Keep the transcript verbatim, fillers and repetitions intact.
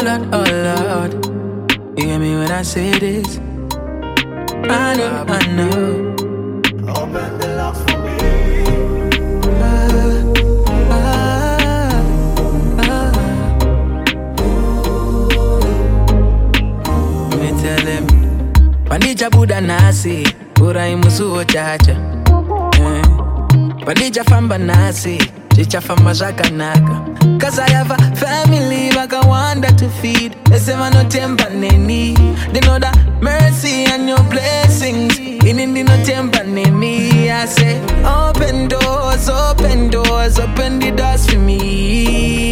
Lord, oh Lord, you hear me when I say this? I know, I know. Open the locks for me. Ah, ah, ah. Me tell him, Pandija Buddha Nasi, Ura imusu chacha. Pandija Famba Nasi, Chicha Famba Shakanaka. Cause I have a family like I wonder to feed. They say man no temper neni. They know that mercy and your blessings in Indi no temper neni. I say open doors, open doors, open the doors for me.